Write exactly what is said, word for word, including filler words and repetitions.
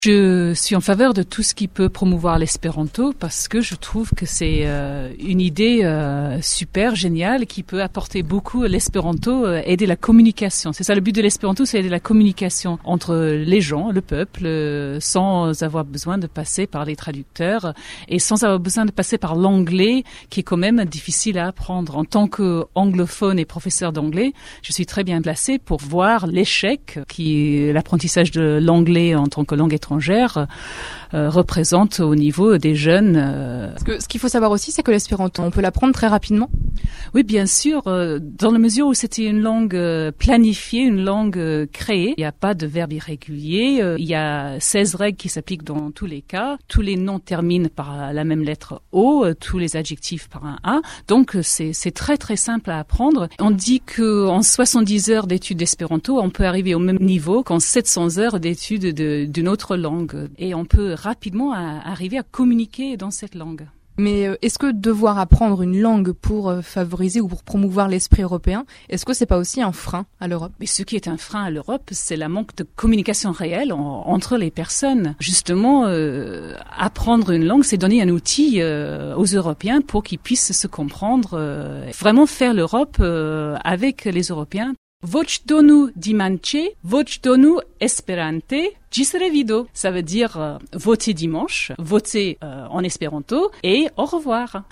Je suis en faveur de tout ce qui peut promouvoir l'espéranto parce que je trouve que c'est euh, une idée euh, super géniale qui peut apporter beaucoup. L'espéranto, euh, aider la communication. C'est ça le but de l'espéranto, c'est aider la communication entre les gens, le peuple, euh, sans avoir besoin de passer par les traducteurs et sans avoir besoin de passer par l'anglais qui est quand même difficile à apprendre. En tant qu'anglophone et professeur d'anglais, je suis très bien placée pour voir l'échec qui est l'apprentissage de l'anglais en tant que langue étrangère Euh, représente au niveau des jeunes. Euh... Parce que ce qu'il faut savoir aussi, c'est que l'espéranto, on peut l'apprendre très rapidement. Oui, bien sûr, euh, dans la mesure où c'était une langue euh, planifiée, une langue euh, créée. Il n'y a pas de verbe irrégulier. Euh, il y a seize règles qui s'appliquent dans tous les cas. Tous les noms terminent par la même lettre O, euh, tous les adjectifs par un A. Donc, c'est, c'est très, très simple à apprendre. On dit qu'en soixante-dix heures d'études d'espéranto, on peut arriver au même niveau qu'en sept cents heures d'études de, d'une autre langue. Et on peut rapidement à arriver à communiquer dans cette langue. Mais est-ce que devoir apprendre une langue pour favoriser ou pour promouvoir l'esprit européen, est-ce que c'est pas aussi un frein à l'Europe? Mais ce qui est un frein à l'Europe, c'est la manque de communication réelle en, entre les personnes. Justement, euh, apprendre une langue, c'est donner un outil euh, aux Européens pour qu'ils puissent se comprendre, euh, vraiment faire l'Europe euh, avec les Européens. Voci donu dimanche, voci donu esperante, gis revido. Ça veut dire euh, voter dimanche, voter euh, en espéranto et au revoir.